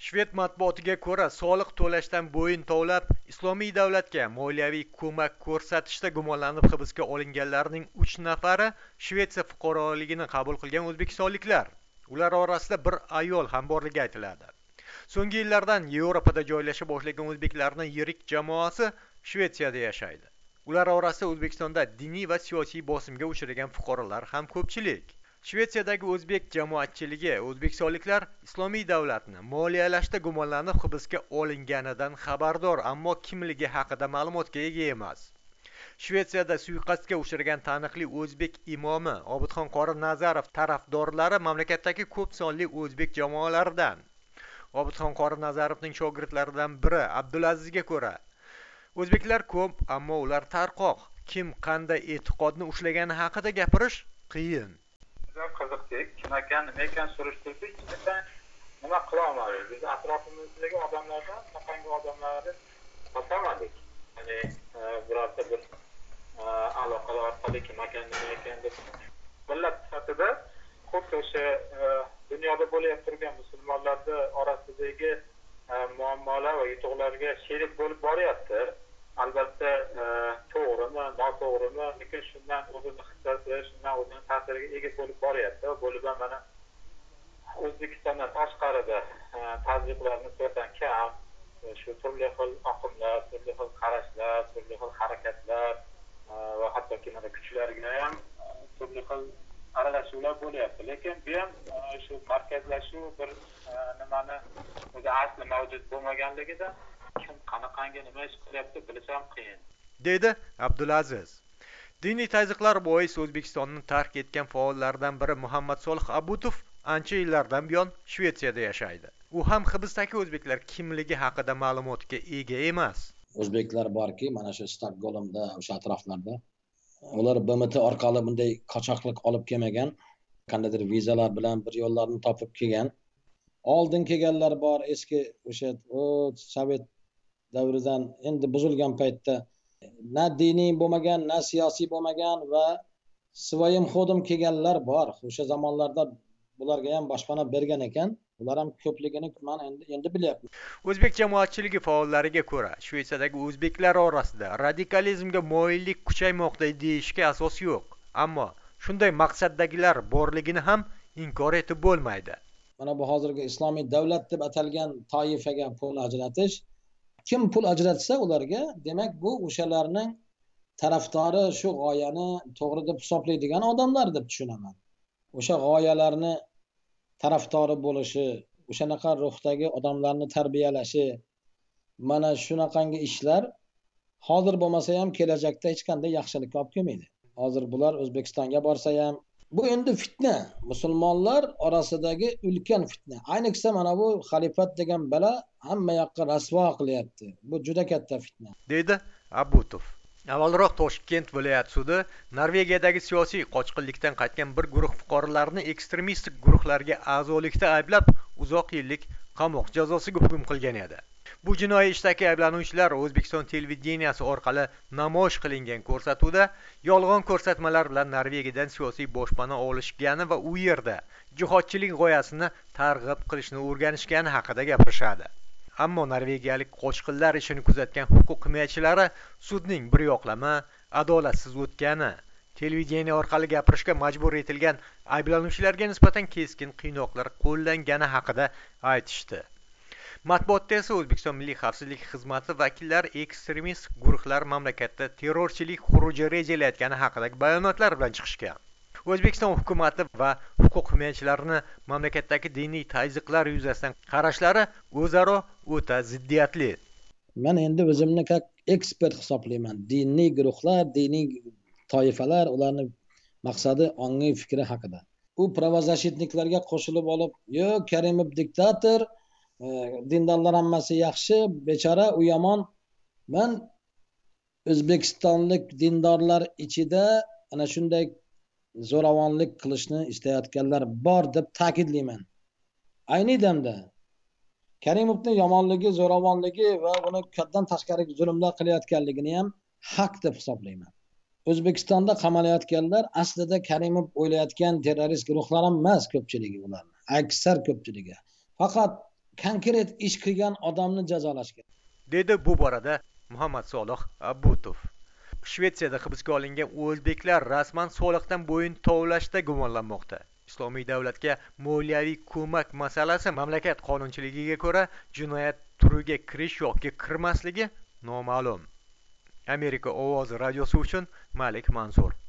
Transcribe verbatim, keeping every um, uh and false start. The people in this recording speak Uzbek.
Shved matbuotiga ko'ra, soliq to'lashdan bo'yin tovlab, Islomiy davlatga moliyaviy ko'mak ko'rsatishda gumonlanib hibsga olinganlarning uch nafari Shvetsiya fuqaroligini qabul qilgan o'zbekistonliklar. Ular orasida bir ayol ham borligi aytiladi. So'nggi yillardan Yevropada joylasha boshlagan o'zbeklarning yirik jamoasi Shvetsiyada yashaydi. Ular orasida O'zbekistonda diniy va siyosiy bosimga uchragan fuqarolar ham ko'pchilik. Shvetsiyadagi o'zbek jamoatchiligi o'zbekistonliklar Islomiy davlatni moliyalashda gumonlanib hibsga olinganidan xabardor, ammo kimligi haqida ma'lumotga ega emas. Shvetsiyada suiqasdga uchragan taniqli o'zbek imomi Obidxon qori Nazarov tarafdorlari mamlakatdagi ko'p sonli o'zbek jamoalaridan. Obidxon qori Nazarovning shogirdlaridan biri Abdulazizga ko'ra, o'zbeklar ko'p, ammo ular tarqoq. Kim qanday e'tiqodni ushlagani haqida gapirish qiyin. Qiziqdik, kim ekan, nima ekan surishtirdik, nima qila olmadik. Biz atrofimizdagi odamlardan shunaqangi odamlarni topamadik. Ya'ni birorta bir aloqalar orqali kim ekan, nima ekan deb millat sifatida xuddi o'sha dunyoda bo'lib turgan musulmonlar orasidagi muammolar va yutuqlarga sherik bo'lib boryapti. Albatta to'g'rimi, noto'g'rimi, lekin shundan o'zini hissasi, shundan o'zini ta'siriga ega bo'lib boryapti. Bo'lib mana O'zbekistondan tashqarida tadbiqlarni ko'rdan kam, shu turli xil oqimlar, turli xil qarashlar, turli xil harakatlar va hattoki mana kuchlarga ham turli xil aralashuvlar bo'lyapti. Lekin bu ham shu markazlashuv bir nimani o'zi asli mavjud bo'lmaganligidan kim qanaqangi nima ish qilyapti bilish ham qiyin, dedi Abdulaziz. Diniy tazyiqlar bois O'zbekistonni tark etgan faollardan biri Muhammad Solih Abutov ancha yillardan buyon Shvetsiyada yashaydi. U ham hibsdagi o'zbeklar kimligi haqida ma'lumotga ega emas. O'zbeklar borki, mana shu Stokgolmda, o'sha atroflarda. Ular B M T orqali bunday qochoqlik olib kelmagan, qandaydir vizalar bilan bir yo'llarni topib kelgan. Oldin kelganlar bor, eski o'sha Sovet davridan endi buzilgan paytda na diniy bo'lmagan, na siyosiy bo'lmagan va svoyim xodim kelganlar bor. O'sha zamonlarda bularga ham boshpana bergan ekan. Ular ham ko'pligini men endi endi bilyapman. O'zbek jamoatchiligi faollariga ko'ra, Shvetsiyadagi o'zbeklar orasida radikalizmga moyillik kuchaymoqda deyishga asos yo'q. Ammo shunday maqsaddagilar borligini ham inkor etib bo'lmaydi. Mana bu hozirgi islomiy davlat deb atalgan toifaga pul ajratish, kim pul ajratsa ularga, demak bu o'shalarning tarafdori, shu g'oyani to'g'ri deb hisoblaydigan odamlar deb tushunaman. O'sha g'oyalarni tarafdori bo'lishi, o'shanaqa ruhdagi odamlarni tarbiyalashi, mana shunaqangi ishlar hozir bo'lmasa ham kelajakda hech qanday yaxshilik olib kelmaydi. Hozir bular O'zbekistonga borsa ham bu endi fitna, musulmonlar orasidagi ulkan fitna. Ayniqsa mana bu xalifat degan bala hamma yoqqa rasvo qilyapti. Bu juda katta fitna, dedi Abutov. Avvalroq Toshkent viloyat sudi Norvegiyadagi siyosiy qochqinlikdan qaytgan bir guruh fuqarolarni ekstremistik guruhlarga a'zolikda ayblab, uzoq yillik qamoq jazosiga hukm qilgan edi. Bu jinoiy ishdagi ayblanuvchilar O'zbekiston televideniyasi orqali namoyish qilingan ko'rsatuvda yolg'on ko'rsatmalar bilan Norvegiyadan siyosiy boshpana olishgani va u yerda jihodchilik g'oyasini targ'ib qilishni o'rganishgani haqida gapirishadi. Ammo norvegiyalik qochqinlar ishini kuzatgan huquq himoyachilari sudning bir yoqlama, adolatsiz o'tgani, televideniya orqali gapirishga majbur etilgan ayblanuvchilarga nisbatan keskin qiynoqlar qo'llangani haqida aytishdi. Matbuotda esa O'zbekiston Milliy xavfsizlik xizmati vakillari ekstremist guruhlar mamlakatda terrorchilik xuruji rejalayotgani haqidagi bayonotlar bilan chiqishgan. O'zbekiston hukumati va huquq himoyachilarining mamlakatdagi diniy tazyiqlar yuzasidan qarashlari o'zaro o'ta ziddiyatli. Men endi o'zimni как ekspert hisoblayman. Diniy guruhlar, diniy toifalar, ularning maqsadi, ongiy fikri haqida. U pravozashitniklarga qo'shilib olib, "Yo'q, Karimov diktator, dindorlar hammasi yaxshi, bechora, u yomon." Men O'zbekistonlik dindorlar ichida ana shunday zo'ravonlik qilishni istayotganlar bor deb ta'kidlayman. Ayni damda Karimovning yomonligi, zo'ravonligi va uni haddan tashqari zulmlar qilayotganligini ham haq deb hisoblayman. O'zbekistonda qamalayotganlar aslida Karimov o'ylayotgan terrorist guruhlar emas, ko'pchiligi ularning, aksar ko'pchiligi. Faqat konkret ish qilgan odamni jazolash kerak dedi bu borada Muhammad Solih Abbutov. Shvetsiyada hibsga olingan o'zbeklar rasman soliqdan bo'yin tovlashda gumonlanmoqda. Islomiy davlatga moliyaviy ko'mak masalasi mamlakat qonunchiligiga ko'ra jinoyat turiga kirish yoki kirmasligi noma'lum. Amerika ovozi radiosi uchun Malik Mansur.